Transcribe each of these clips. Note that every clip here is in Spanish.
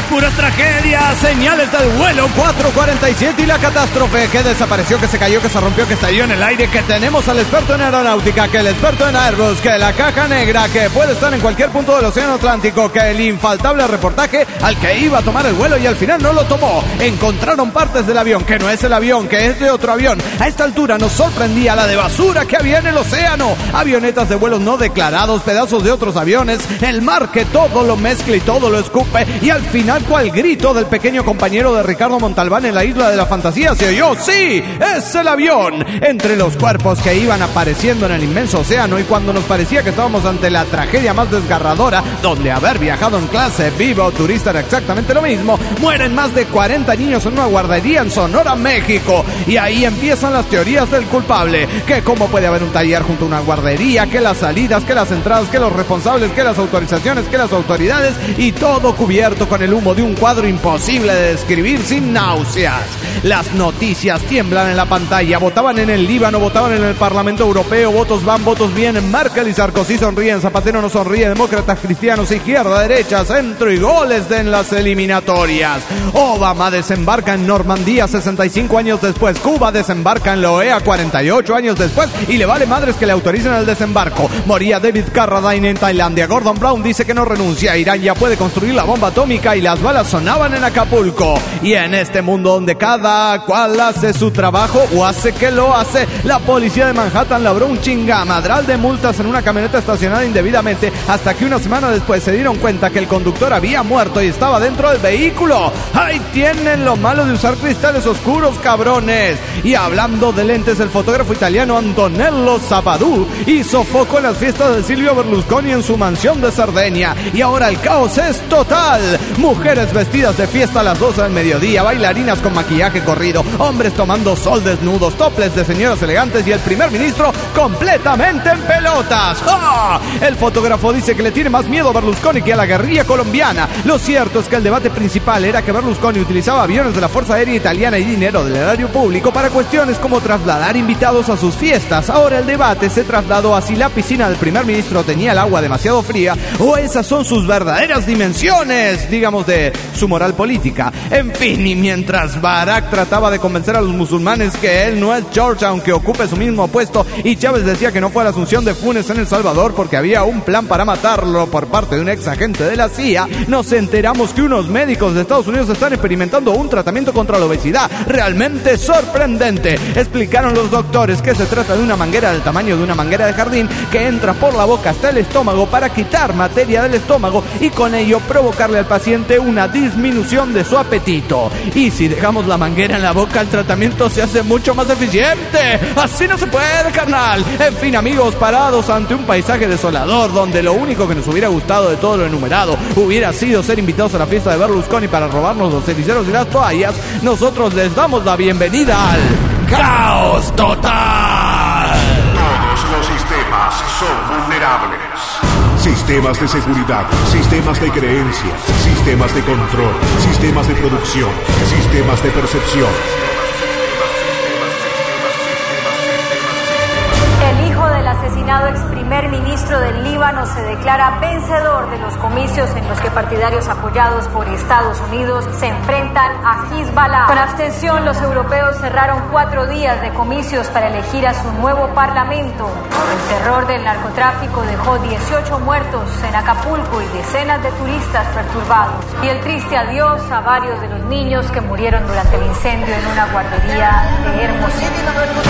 puras tragedias, señales del vuelo 447 y la catástrofe, que desapareció, que se cayó, que se rompió, que estalló en el aire, que tenemos al experto en aeronáutica, que el experto en Airbus, que la caja negra, que puede estar en cualquier punto del océano Atlántico, que el infaltable reportaje al que iba a tomar el vuelo y al final no lo tomó. Encontraron partes del avión, que no es el avión, que es de otro avión. A esta altura nos sorprendía la de basura que había en el océano, avionetas de vuelos no declarados, pedazos de otros aviones, el mar que todo lo mezcla y todo lo escupe, y al final, cual grito del pequeño compañero de Ricardo Montalbán en la Isla de la Fantasía, se oyó: ¡sí! ¡Es el avión! Entre los cuerpos que iban apareciendo en el inmenso océano, y cuando nos parecía que estábamos ante la tragedia más desgarradora, donde haber viajado en clase viva o turista era exactamente lo mismo, mueren más de 40 niños en una guardería en Sonora, México, y ahí empiezan las teorías del culpable, que cómo puede haber un taller junto a una guardería, que las salidas, que las entradas, que los responsables, que las autorizaciones, que las autoridades, y todo cubierto con el humo de un cuadro imposible de describir sin náuseas. Las noticias tiemblan en la pantalla, votaban en el Líbano, votaban en el Parlamento Europeo, votos van, votos vienen, Merkel y Sarkozy sonríen, Zapatero no sonríe, demócratas, cristianos, izquierda, derecha, centro y goles en las eliminatorias. Obama desembarca en Normandía 65 años después, Cuba desembarca en la OEA 48 años después y le vale madres que le autoricen el desembarco. Moría David Carradine en Tailandia, Gordon Brown dice que no renuncia, Irán ya puede construir la bomba atómica y las balas sonaban en Acapulco. Y en este mundo donde cada cual hace su trabajo o hace que lo hace, la policía de Manhattan labró un chingamadral de multas en una camioneta estacionada indebidamente, hasta que una semana después se dieron cuenta que el conductor había muerto y estaba dentro del vehículo. ¡Ahí tienen lo malo de usar cristales oscuros, cabrones! Y hablando de lentes, el fotógrafo italiano Antonello Sabadù hizo foco en las fiestas de Silvio Berlusconi en su mansión de Cerdeña. Y ahora el caos es total. Mujeres vestidas de fiesta a las 12 del mediodía, bailarinas con maquillaje corrido, hombres tomando sol desnudos, toples de señoras elegantes y el primer ministro completamente en pelotas. ¡Ah! El fotógrafo dice que le tiene más miedo a Berlusconi que a la guerrilla colombiana. Lo cierto es que el debate principal era que Berlusconi utilizaba aviones de la Fuerza Aérea Italiana y dinero del erario público para cuestiones como trasladar invitados a sus fiestas. Ahora el debate se trasladó a si la piscina del primer ministro tenía el agua demasiado fría o esas son sus verdaderas dimensiones, digamos, de su moral política. En fin, y mientras Barack trataba de convencer a los musulmanes que él no es George aunque ocupe su mismo puesto, y Chávez decía que no fue a la asunción de Funes en El Salvador porque había un plan para matarlo por parte de un ex agente de la CIA, nos enteramos que unos médicos de Estados Unidos están experimentando un tratamiento contra la obesidad realmente sorprendente. Explicaron los doctores que se trata de una manguera del tamaño de una manguera de jardín que entra por la boca hasta el estómago para quitar materia del estómago y con ello provocarle al paciente una disminución de su apetito. Y si dejamos la manguera en la boca, el tratamiento se hace mucho más eficiente. Así no se puede, carnal. En fin, amigos, parados ante un paisaje desolador donde lo único que nos hubiera gustado de todo lo enumerado hubiera sido ser invitados a la fiesta de Berlusconi para robarnos los ceniceros y las toallas, nosotros les damos la bienvenida al caos total. Todos los sistemas son vulnerables. Sistemas de seguridad, sistemas de creencias, sistemas de control, sistemas de producción, sistemas de percepción. El hijo del asesinado ex primer ministro del Líbano se declara vencedor de los comicios en los que partidarios apoyados por Estados Unidos se enfrentan a Hezbollah. Con abstención, los europeos cerraron 4 días de comicios para elegir a su nuevo parlamento. El terror del narcotráfico dejó 18 muertos en Acapulco y decenas de turistas perturbados. Y el triste adiós a varios de los niños que murieron durante el incendio en una guardería de Hermosillo.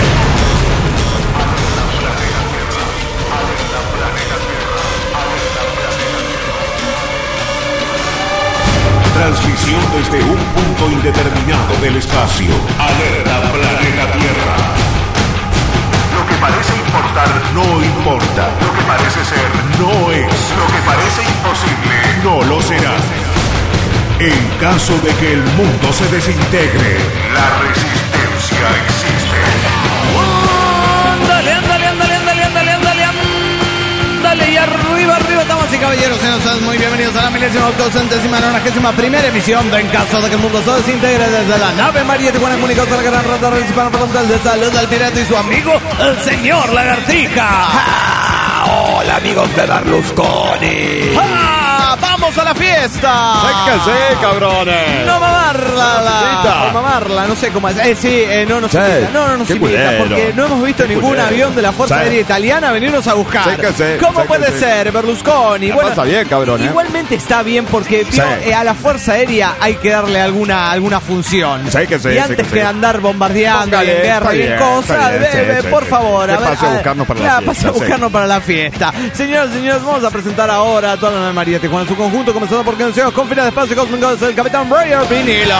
Transmisión desde un punto indeterminado del espacio. Alerta planeta Tierra. Lo que parece importar no importa. Lo que parece ser no es. Lo que parece imposible no lo será. En caso de que el mundo se desintegre, la resistencia existe. Ándale, ándale, ándale, ándale, ándale, ándale, ándale, y arriba, arriba, damas y caballeros, sean ustedes muy bienvenidos a la 1191ª emisión de En caso de que el mundo se desintegre, desde la nave María Tijuana comunicados a la gran radar del hispano frontal de salud del pirata y su amigo, el señor Lagartija. Hola amigos de Berlusconi. ¡Ah! ¡Vamos! ¡Vamos a la fiesta! ¡Sí, cabrones! No mamarla, no sé cómo es. No nos invita. No nos invita porque no hemos visto ningún avión de la Fuerza Aérea Italiana venirnos a buscar. ¿Cómo puede ser, Berlusconi? Bueno, está bien, cabrón. Igualmente está bien porque a la Fuerza Aérea hay que darle alguna función. Y antes que andar bombardeando y en guerra y en cosas, por favor, pase a buscarnos para la fiesta. Pase a buscarnos para la fiesta. Señoras y señores, vamos a presentar ahora a toda la María Tijuana en su conjunto, comenzando por quien nos confina de espacio cósmico, es el Capitán Brian Vinilo.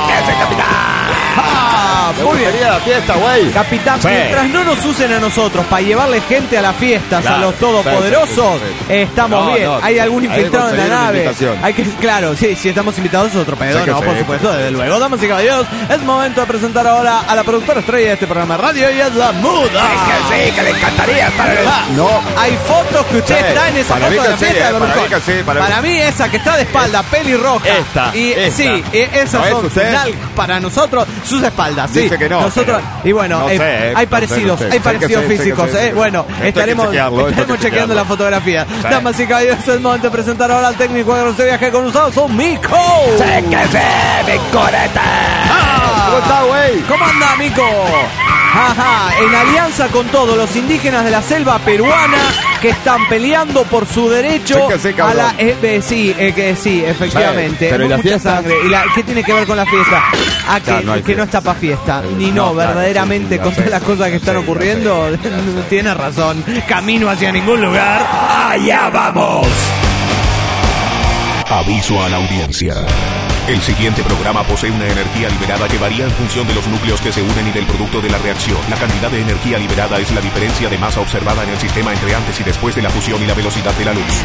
Muy bien. La fiesta, güey. Capitán, mientras no nos usen a nosotros para llevarle gente a las fiestas, a los todopoderosos, estamos bien. ¿Hay algún infiltrado en la nave? Si estamos invitados es otro pedo, por supuesto, desde luego. Damas y caballeros, es momento de presentar ahora a la productora estrella de este programa de radio, y es la Muda. Que le encantaría estar en el... No. Hay fotos que usted está en esa foto de la fiesta de Berlusconi. Para mí esa que está de espalda, pelirroja. Esta. Sí, esas son para nosotros sus espaldas. Sí. Dice que no. Nosotros, y bueno, hay parecidos físicos. Bueno, estaremos chequeando la fotografía. Damas y caballeros, es momento de presentar ahora al técnico de este viaje con ustedes, son Mico. mi corete. ¿Cómo está, güey? ¿Cómo anda, Mico? En alianza con todos los indígenas de la selva peruana que están peleando por su derecho a la... sí, efectivamente. Pero ¿y la fiesta? Sangre. ¿Qué tiene que ver con la fiesta? Que no está para fiesta. Verdaderamente, con todas las cosas que están ocurriendo, tiene razón. Camino hacia ningún lugar. ¡Allá vamos! Aviso a la audiencia. El siguiente programa posee una energía liberada que varía en función de los núcleos que se unen y del producto de la reacción. La cantidad de energía liberada es la diferencia de masa observada en el sistema entre antes y después de la fusión y la velocidad de la luz.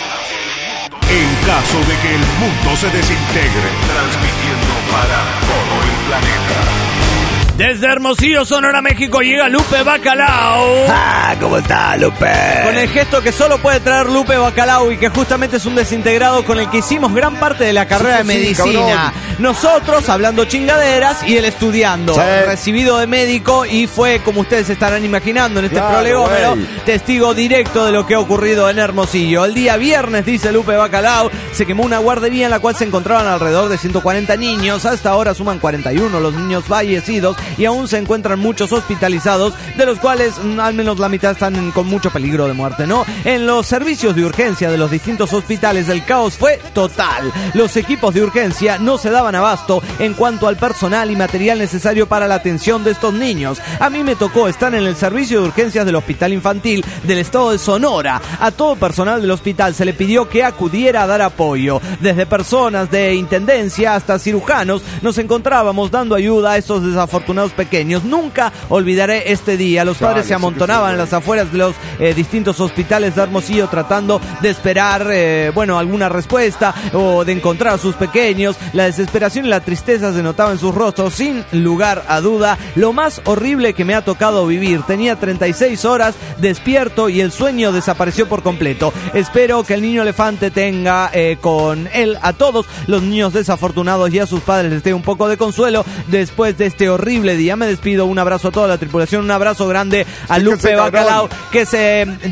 En caso de que el mundo se desintegre, transmitiendo para todo el planeta. Desde Hermosillo, Sonora, México, llega Lupe Bacalao. ¿Cómo está, Lupe? Con el gesto que solo puede traer Lupe Bacalao y que justamente es un desintegrado con el que hicimos gran parte de la carrera de medicina. Nosotros hablando chingaderas y él estudiando. Recibido de médico y fue, como ustedes estarán imaginando en este prolegómeno, testigo directo de lo que ha ocurrido en Hermosillo. El día viernes, dice Lupe Bacalao, se quemó una guardería en la cual se encontraban alrededor de 140 niños. Hasta ahora suman 41 los niños fallecidos y aún se encuentran muchos hospitalizados, de los cuales al menos la mitad están con mucho peligro de muerte, ¿no? En los servicios de urgencia de los distintos hospitales el caos fue total. Los equipos de urgencia no se daban abasto en cuanto al personal y material necesario para la atención de estos niños. A mí me tocó estar en el servicio de urgencias del Hospital Infantil del Estado de Sonora. A todo personal del hospital se le pidió que acudiera a dar apoyo. Desde personas de intendencia hasta cirujanos nos encontrábamos dando ayuda a estos desafortunados pequeños. Nunca olvidaré este día. Los padres se amontonaban en las afueras de los distintos hospitales de Hermosillo tratando de esperar alguna respuesta o de encontrar a sus pequeños. La desesperación y la tristeza se notaba en sus rostros, sin lugar a duda. Lo más horrible que me ha tocado vivir. Tenía 36 horas despierto y el sueño desapareció por completo. Espero que el niño elefante tenga con él a todos los niños desafortunados y a sus padres les dé un poco de consuelo después de este horrible día. Me despido, un abrazo a toda la tripulación, un abrazo grande a Lupe Bacalao, que es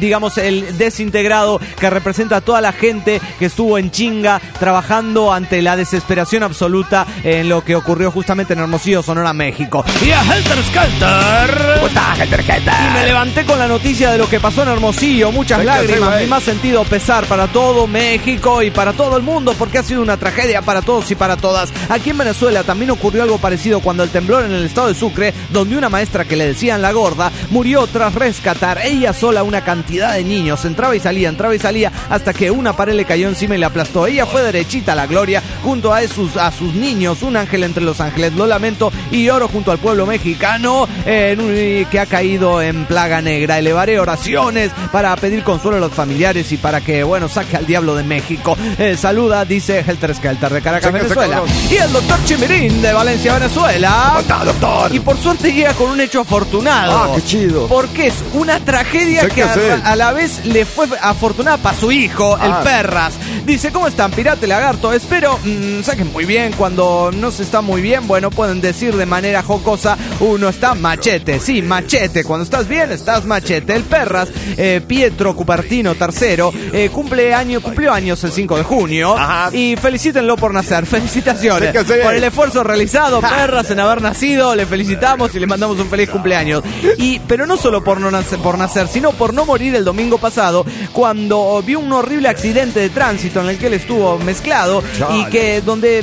el desintegrado que representa a toda la gente que estuvo en chinga trabajando ante la desesperación absoluta en lo que ocurrió justamente en Hermosillo, Sonora, México. Y a Helter Skelter. ¿Cómo está, Helter Skelter? Y me levanté con la noticia de lo que pasó en Hermosillo, muchas lágrimas, mi más sentido pesar para todo México y para todo el mundo, porque ha sido una tragedia para todos y para todas. Aquí en Venezuela también ocurrió algo parecido cuando el temblor en el estado de Sucre, donde una maestra que le decían la gorda murió tras rescatar ella sola una cantidad de niños. Entraba y salía hasta que una pared le cayó encima y la aplastó. Ella fue derechita a la gloria junto a sus niños, un ángel entre los ángeles. Lo lamento y lloro junto al pueblo mexicano que ha caído en plaga negra. Elevaré oraciones para pedir consuelo a los familiares y para que, saque al diablo de México. Saluda, dice Helter Skelter de Caracas, Venezuela. Y el doctor Chimirín de Valencia, Venezuela. ¿Cómo está, doctor? doctor. Y por suerte llega con un hecho afortunado. Ah, qué chido. Porque es una tragedia Sé que que sé. a la vez le fue afortunada para su hijo, el Perras. Dice, ¿cómo están, Pirata y Lagarto? Espero, saquen muy bien. Cuando no se está muy bien, bueno, pueden decir de manera jocosa, uno está machete. Sí, machete. Cuando estás bien, estás machete. El Perras, Pietro Cupertino III, cumplió años el 5 de junio. Ajá. Y felicítenlo por nacer. Felicitaciones Sé que sé. por el esfuerzo realizado, Perras, en haber nacido. Le felicitamos y le mandamos un feliz cumpleaños. Pero no solo por nacer, sino por no morir el domingo pasado, cuando vio un horrible accidente de tránsito en el que él estuvo mezclado. Chale. Y que donde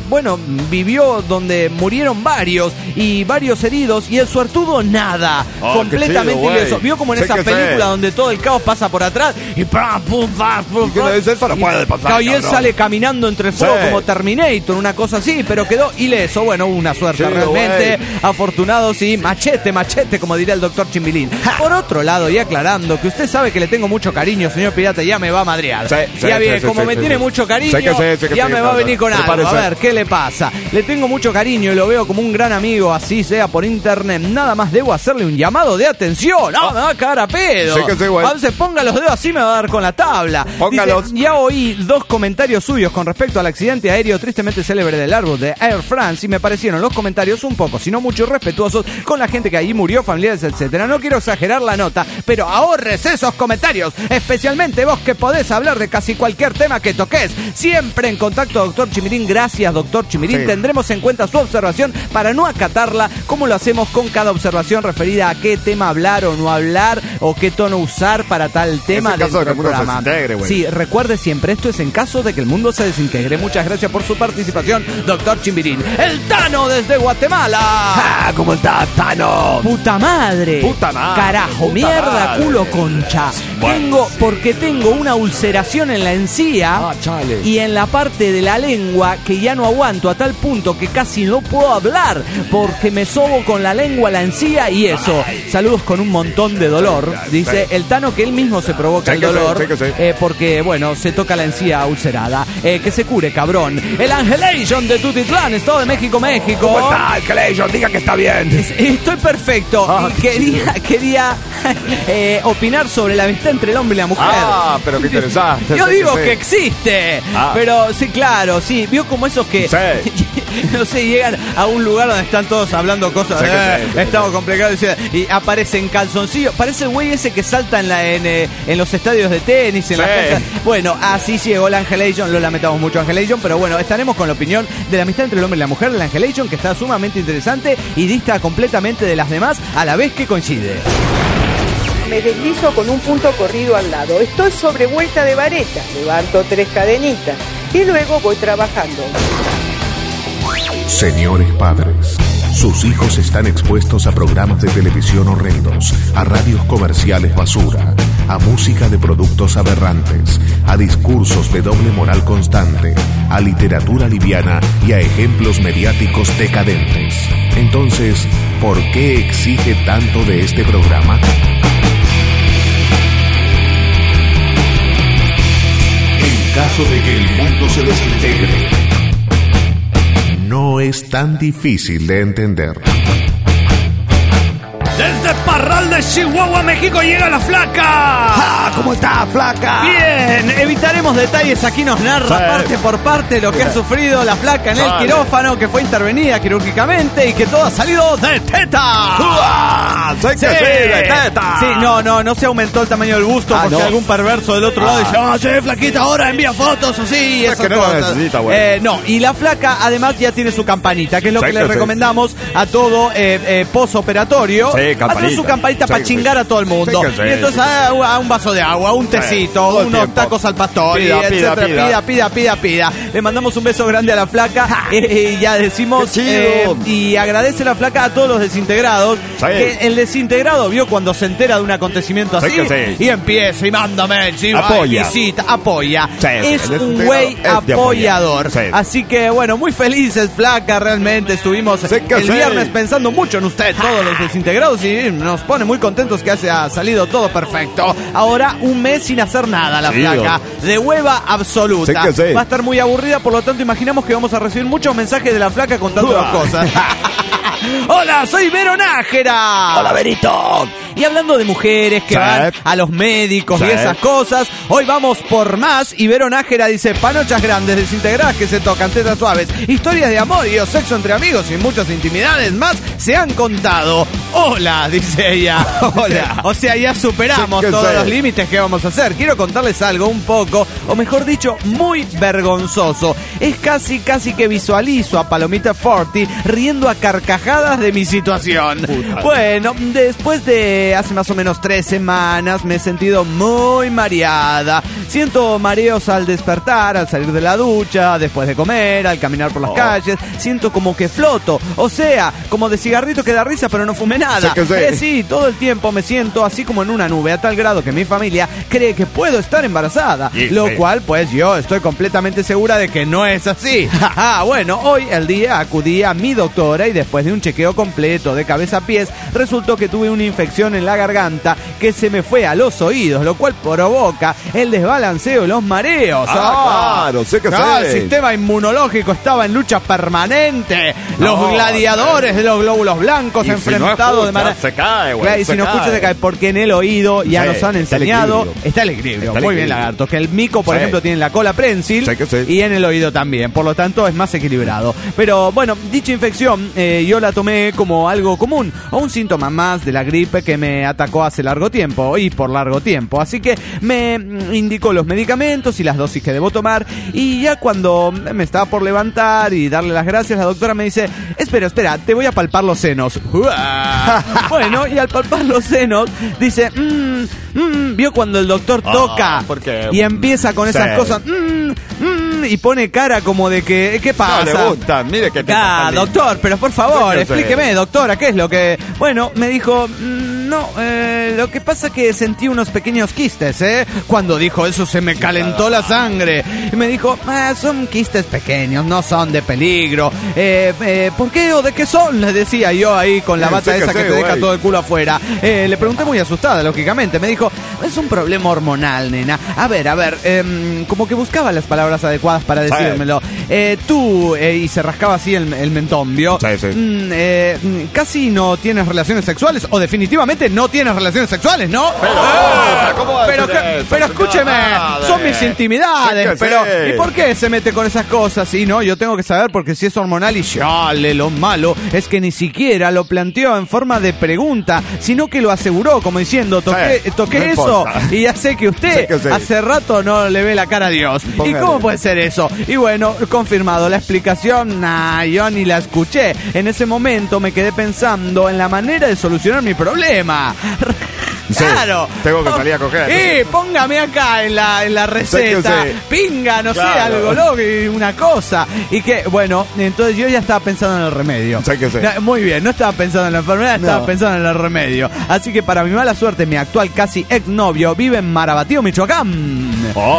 murieron varios y varios heridos, y el suertudo nada, completamente qué chido, ileso. güey. Vio como en Sé esa que sé. película donde todo el caos pasa por atrás y ¡pam! ¡Pum! ¡Pam! ¡Pum! ¿Y qué debe ser para puede pasar, Y él cabrón? sale caminando entre el fuego Sí. como Terminator, una cosa así, pero quedó ileso. Bueno, una suerte Chido, realmente. güey. Afortunado, sí. Machete, como diría el doctor Chimbilín. Por otro lado, y aclarando que usted sabe que le tengo mucho cariño, señor Pirata, ya me va a madrear. Sí, sí, Ya bien, sí, como sí, me sí, tiene sí. mucho cariño, Sé que ya sí, me va a no, venir con algo. prepárese. A ver, ¿qué le pasa? Le tengo mucho cariño y lo veo como un gran amigo, así sea por internet. Nada más debo hacerle un llamado de atención. No, me va a cagar a pedo. Sé que sí, güey. A veces ponga los dedos así, me va a dar con la tabla. Póngalos. Dice, ya oí 2 comentarios suyos con respecto al accidente aéreo tristemente célebre del Airbus de Air France, y me parecieron los comentarios un poco, si no mucho, irrespetuosos con la gente que allí murió, familiares, etcétera. No quiero exagerar la nota, pero ahorres esos comentarios, especialmente vos que podés hablar de casi cualquier tema que toques. Siempre en contacto, doctor Chimirín. Gracias, doctor Chimirín. Sí. Tendremos en cuenta su observación para no acatarla, como lo hacemos con cada observación referida a qué tema hablar o no hablar, o qué tono usar para tal tema en caso dentro de que del el mundo se programa. desintegre, güey. Sí, recuerde siempre, esto es en caso de que el mundo se desintegre. Muchas gracias por su participación, doctor Chimbirín. El Tano desde Guatemala. Ah, ¿cómo está, Tano? Puta madre. Puta madre. Carajo, Puta mierda, madre. culo, concha. Bueno. Porque tengo una ulceración en la encía chale. y en la parte de la lengua que ya no aguanto, a tal punto que casi no puedo hablar porque me sobo con la lengua, la encía y eso. Saludos con un montón de dolor. Dice el Tano que él mismo se provoca el dolor porque, bueno, se toca la encía ulcerada. Que se cure, cabrón. El Angelation de Tutitlán, Estado de México, México. ¿Cómo está, Clayton? Diga que está bien. Estoy perfecto. Ah, Y quería opinar sobre la amistad entre el hombre y la mujer. Ah, pero qué interesante. Yo Sé digo sí. que existe. Ah. Pero sí, claro, sí. Vio como esos que Sí. no sé, llegan a un lugar donde están todos hablando cosas. Sé que sí, sé que Estamos complicados. Y aparecen calzoncillos. Parece el güey ese que salta en los estadios de tenis, en Sí. las canchas. Bueno, así llegó el Angelation. Lo lamentamos mucho, Angelation. Pero bueno, estaremos con la opinión de la amistad entre el hombre y la mujer del Angelation, que está sumamente interesante y dista completamente de las demás a la vez que coincide. Me deslizo con un punto corrido al lado. Estoy sobre vuelta de vareta. Levanto 3 cadenitas y luego voy trabajando. Señores padres, sus hijos están expuestos a programas de televisión horrendos, a radios comerciales basura, a música de productos aberrantes, a discursos de doble moral constante, a literatura liviana y a ejemplos mediáticos decadentes. Entonces, ¿por qué exige tanto de este programa? En caso de que el mundo se desintegre, no es tan difícil de entender. Desde Parral de Chihuahua, México, llega la Flaca. Ah, ¿cómo está, flaca? Bien, evitaremos detalles. Aquí nos narra Sí. parte por parte lo que ha sufrido la Flaca en el Vale. quirófano, que fue intervenida quirúrgicamente y que todo ha salido de teta. Sé que sí, de teta. Sí, no se aumentó el tamaño del busto porque no. algún perverso del otro lado dice, no, soy flaquita ahora, envía fotos así y Es esas que no la cosas. necesita, güey. No, y la Flaca además ya tiene su campanita, que es lo Sí que que le sí. recomendamos a todo posoperatorio. Sí, campanita. Hacer su campanita Sí para que sí. chingar a todo el mundo. Sí que sí. Y entonces a un vaso de agua, un tecito, todo el unos tiempo. tacos al pastor, Pida, etcétera. pida. Pida. Le mandamos un beso grande a la Flaca. Ya decimos Qué chido. y agradece la Flaca a todos los desintegrados. Sí. Que el desintegrado vio cuando se entera de un acontecimiento Sí así que sí. y empieza y manda mails y va y Apoya. visita, apoya. Sí, Es el un desintegrado güey es de apoyador. apoyar. Sí. Así que bueno, muy felices, Flaca, realmente estuvimos Sí que el sí. viernes pensando mucho en usted, todos los desintegrados, y nos pone muy contentos que haya salido todo perfecto. Ahora un mes sin hacer nada la Sí, Flaca, de hueva absoluta. Sí que sí. Va a estar muy aburrida, por lo tanto imaginamos que vamos a recibir muchos mensajes de la Flaca contándonos cosas. Hola, soy Vero Nájera. Hola, Verito. Y hablando de mujeres que Sí. van a los médicos Sí. y esas cosas, hoy vamos por más. Y Vero Nájera dice: panochas grandes, desintegradas que se tocan, tetas suaves, historias de amor y o sexo entre amigos y muchas intimidades más se han contado. Hola, dice ella. Hola. O sea, ya superamos Sí, que todos sí. los límites que vamos a hacer. Quiero contarles algo un poco, o mejor dicho, muy vergonzoso. Es casi que visualizo a Palomita Forti riendo a carcajadas de mi situación. Bueno, después de hace más o menos 3 semanas me he sentido muy mareada. Siento mareos al despertar, al salir de la ducha, después de comer, al caminar por las calles. Siento como que floto. O sea, como de cigarrito que da risa pero no fumé nada. Sí, que sí. Sí, todo el tiempo me siento así como en una nube, a tal grado que mi familia cree que puedo estar embarazada. Sí, Lo sí. cual, pues yo estoy completamente segura de que no es así. Bueno, hoy el día acudí a mi doctora y después de un chequeo completo de cabeza a pies, resultó que tuve una infección en la garganta que se me fue a los oídos, lo cual provoca el desbalanceo y los mareos. Claro, sé que El sé. sistema inmunológico estaba en lucha permanente. Los gladiadores de los glóbulos blancos Y enfrentados si de manera... se cae, güey. Claro, y si no escucha se cae, porque en el oído ya Sí, nos han está el enseñado, equilibrio. está el equilibrio. Está el Muy bien, equilibrio. lagarto. Que el mico, por Sí. ejemplo, tiene la cola prensil Sí, que sí. y en el oído también. Por lo tanto, es más equilibrado. Pero bueno, dicha infección yo la tomé como algo común o un síntoma más de la gripe que me atacó hace largo tiempo y por largo tiempo. Así que me indicó los medicamentos y las dosis que debo tomar. Y ya cuando me estaba por levantar y darle las gracias, la doctora me dice: espera, te voy a palpar los senos. Bueno, y al palpar los senos, dice: vio cuando el doctor toca porque, y empieza con esas sí. cosas, y pone cara como de que, ¿qué pasa? No le gusta, mire que Doctor, pero por favor, Yo qué sé. explíqueme, doctora, ¿qué es lo que...? Bueno, me dijo, no, lo que pasa es que sentí unos pequeños quistes, Cuando dijo eso se me calentó la sangre. Y me dijo, son quistes pequeños, no son de peligro. ¿Por qué o de qué son? Le decía yo ahí con la bata Sí, esa que que sí, te deja güey. todo el culo afuera. Le pregunté muy asustada, lógicamente. Me dijo, es un problema hormonal, nena. A ver, como que buscaba las palabras adecuadas para decírmelo. Y se rascaba así el mentón, ¿vio? Sí, sí. Casi no tienes relaciones sexuales, o definitivamente no tienes relaciones sexuales, ¿no? ¿cómo va a pero, decir que- eso? pero escúcheme, Madre. son mis intimidades, Sí que pero sí. ¿y por qué se mete con esas cosas? Sí, no, yo tengo que saber porque si es hormonal y chale, lo malo es que ni siquiera lo planteó en forma de pregunta, sino que lo aseguró como diciendo, toqué no eso importa. y ya sé que usted Sí que sí. hace rato no le ve la cara a Dios. ¿Y Póngale. cómo puede ser eso? Y bueno, confirmado, la explicación, yo ni la escuché. En ese momento me quedé pensando en la manera de solucionar mi problema. Sí, Claro. tengo que salir a coger. Póngame acá en la receta. Sí. Pinga, no sé, Claro. algo loco, y una cosa. Y que, bueno, entonces yo ya estaba pensando en el remedio. Sí que sí. Muy bien, no estaba pensando en la enfermedad, estaba No. pensando en el remedio. Así que para mi mala suerte, mi actual casi exnovio vive en Marabatío, Michoacán.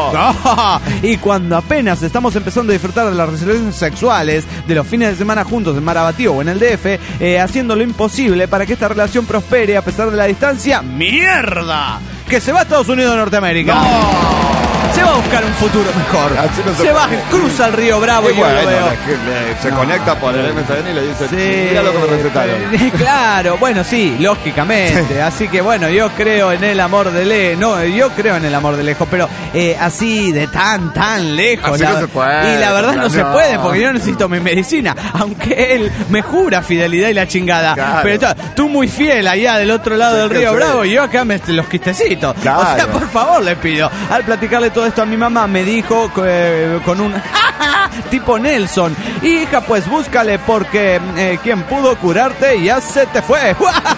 Y cuando apenas estamos empezando a disfrutar de las relaciones sexuales de los fines de semana juntos en Marabatío o en el DF, haciendo lo imposible para que esta relación prospere a pesar de la distancia, ¡mierda! Que se va a Estados Unidos de Norteamérica. Se va a buscar un futuro mejor. Así no se se va, puede. cruza el río Bravo Y y yo bueno, lo veo. se conecta por el MSN y le dice, Sí, mira lo que me recetaron. Claro, bueno, sí, lógicamente. Así que bueno, yo creo en el amor de lejos. No, yo creo en el amor de lejos, pero así de tan lejos. Así no se puede, Y la verdad no se no. puede porque yo necesito mi medicina. Aunque él me jura fidelidad y la chingada. Claro. Pero tú muy fiel allá del otro lado Sí, del que río sí. Bravo y yo acá los quistecitos. Claro. O sea, por favor, le pido. Al platicarle todo esto a mi mamá, me dijo con un tipo Nelson: hija, pues búscale porque quien pudo curarte ya se te fue.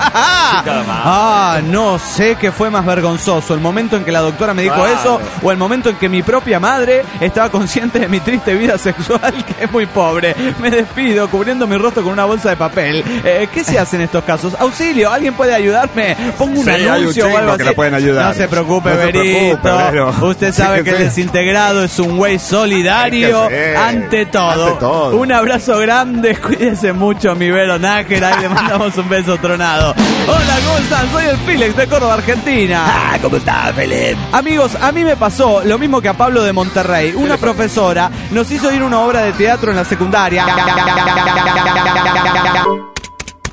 No sé qué fue más vergonzoso, el momento en que la doctora me dijo Claro. eso o el momento en que mi propia madre estaba consciente de mi triste vida sexual, que es muy pobre. Me despido cubriendo mi rostro con una bolsa de papel. ¿Qué se hace en estos casos? Auxilio, ¿alguien puede ayudarme? Pongo un Sí, hay un anuncio o chingo algo que así. la pueden ayudar. No se preocupe, No se Verito. preocupe, Vero. Usted Sí sabe que que el sí. desintegrado es un güey solidario Sí que sí. ante todo. Ante todo. Un abrazo grande, cuídese mucho, mi Vero Nájera, y le mandamos un beso tronado. Hola, ¿cómo están? Soy el Félix de Córdoba, Argentina. ¿Cómo está, Felipe? Amigos, a mí me pasó lo mismo que a Pablo de Monterrey. Una profesora nos hizo ir a una obra de teatro en la secundaria.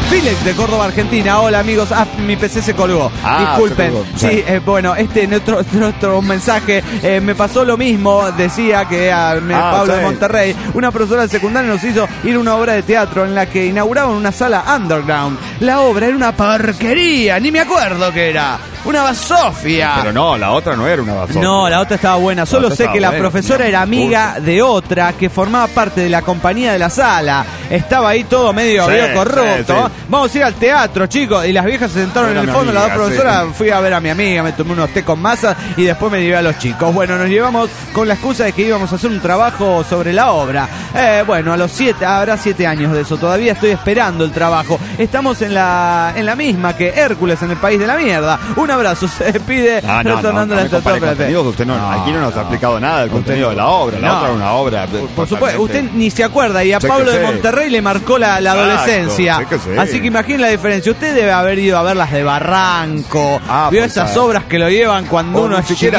Félix de Córdoba, Argentina. Hola amigos, mi PC se colgó. Disculpen. Se colgó. Sí, bueno, nuestro mensaje me pasó lo mismo. Decía que Pablo de Monterrey, una profesora de secundaria nos hizo ir a una obra de teatro en la que inauguraban una sala underground. La obra era una porquería, ni me acuerdo qué era. Una basofia. Pero no, la otra no era una basofia. No, la otra estaba buena. Solo sé que la profesora era amiga de otra que formaba parte de la compañía de la sala. Estaba ahí todo medio corrupto. Sí. Vamos a ir al teatro, chicos. Y las viejas se sentaron en el fondo. Las dos profesoras, fui a ver a mi amiga, me tomé unos té con masa y después me llevé a los chicos. Bueno, nos llevamos con la excusa de que íbamos a hacer un trabajo sobre la obra. Bueno, a los 7, habrá 7 años de eso. Todavía estoy esperando el trabajo. Estamos en la misma que Hércules en el país de la mierda. Un abrazo, se despide retornando la estatua. Usted aquí no nos ha explicado nada del contenido de la obra. La otra era una obra. Por supuesto, usted ni se acuerda. Y a Pablo de Monterrey le marcó la adolescencia. Así que imaginen la diferencia. Usted debe haber ido a ver las de Barranco. Vio esas obras que lo llevan cuando uno es chiquito.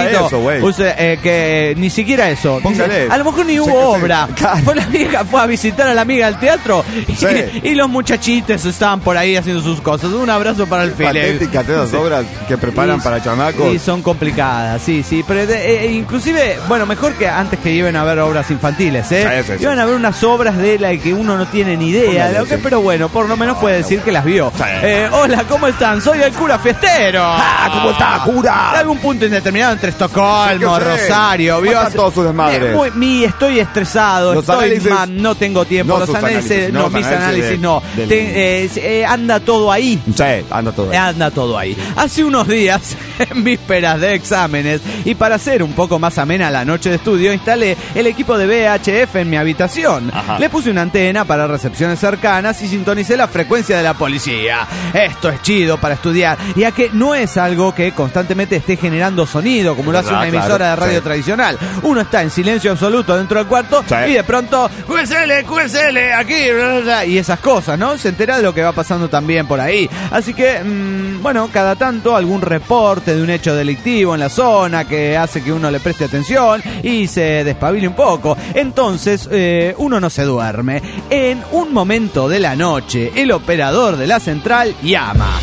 Que ni siquiera eso. A lo mejor ni hubo obra. Fue la vieja, fue a visitar a la amiga al teatro y los muchachitos estaban por ahí haciendo sus cosas. Un abrazo para el Félix. Patéticas esas obras que preparan para chamacos. Y son complicadas, sí. Pero inclusive, bueno, mejor que antes que lleven a ver obras infantiles, Iban a ver unas obras de las que uno no tiene ni idea, pero bueno, por lo menos puede decir que las vio. Hola, ¿cómo están? Soy el cura fiestero. ¿Cómo está, cura? De algún punto indeterminado entre Estocolmo, Rosario. ¿Vio? Están todos sus desmadres. Estoy estresado, no tengo tiempo. Los análisis, mis análisis no. Anda todo ahí. Sí, anda todo ahí. Hace unos días, en vísperas de exámenes, y para hacer un poco más amena la noche de estudio, instalé el equipo de VHF en mi habitación. Le puse una antena para recepciones cercanas y sintonicé la frecuencia de la policía. Esto es chido para estudiar, ya que no es algo que constantemente esté generando sonido, como lo hace una emisora de radio tradicional. Uno está en silencio absoluto dentro del cuarto y de pronto, QSL, aquí, y esas cosas, ¿no? Se entera de lo que va pasando también por ahí. Así que, bueno, cada tanto algún reporte de un hecho delictivo en la zona que hace que uno le preste atención y se despabile un poco. Entonces, uno no se duerme. En un momento de la noche, el operador de la central llama.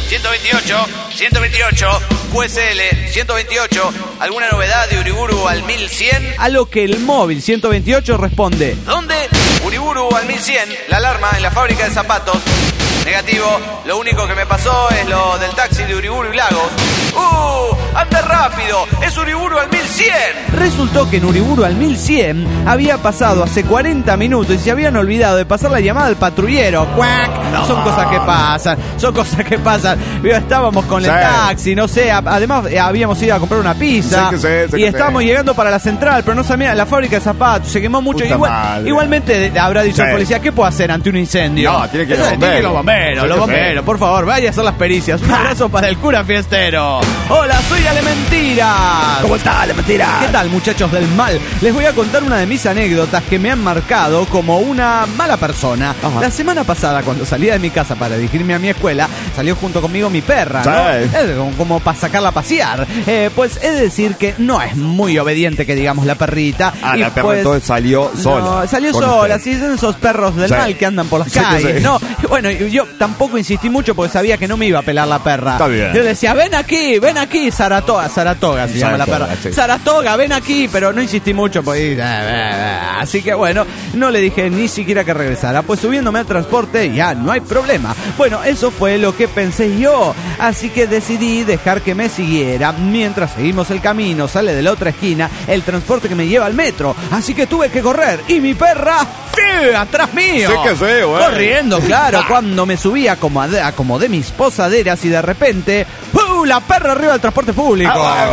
128, QSL, 128, ¿alguna novedad de Uriburu al 1100? A lo que el móvil 128 responde. ¿Dónde? Uriburu al 1100, la alarma en la fábrica de zapatos. Negativo, lo único que me pasó es lo del taxi de Uriburu y Lagos. ¡Anda rápido! ¡Es Uriburu al 1100! Resultó que en Uriburu al 1100 había pasado hace 40 minutos y se habían olvidado de pasar la llamada al patrullero. ¡Cuac! Son cosas que pasan. Estábamos con el taxi, no sé. Además, habíamos ido a comprar una pizza. Y estábamos llegando para la central, pero no sabía, la fábrica de zapatos. Se quemó mucho. Igualmente habrá dicho el policía, ¿qué puedo hacer ante un incendio? No, tiene que ir los bomberos, por favor, vaya a hacer las pericias. Un abrazo para el cura fiestero. Hola, soy Ale Mentiras. ¿Cómo está, Ale Mentiras? ¿Qué tal, muchachos del mal? Les voy a contar una de mis anécdotas que me han marcado como una mala persona. La semana pasada, cuando salía de mi casa para dirigirme a mi escuela, salió junto conmigo mi perra, ¿no? Como para sacarla a pasear. Pues he de decir que no es muy obediente, que digamos, la perrita. Y la perra entonces salió sola. No, salió sola, sí, son esos perros del mal que andan por las calles, ¿no? Bueno, yo tampoco insistí mucho porque sabía que no me iba a pelar la perra. Está bien. Yo le decía, ven aquí, Saratoga se llama la perra. Sí. Saratoga, ven aquí, pero no insistí mucho porque... Así que bueno, no le dije ni siquiera que regresara. Pues subiéndome al transporte ya no hay problema. Bueno, eso fue lo que pensé yo. Así que decidí dejar que me siguiera. Mientras seguimos el camino, sale de la otra esquina el transporte que me lleva al metro. Así que tuve que correr. Y mi perra, atrás mío. Sí que sí, güey. Corriendo, claro. Cuando me subí acomodé mis posaderas y de repente... la perra arriba del transporte público.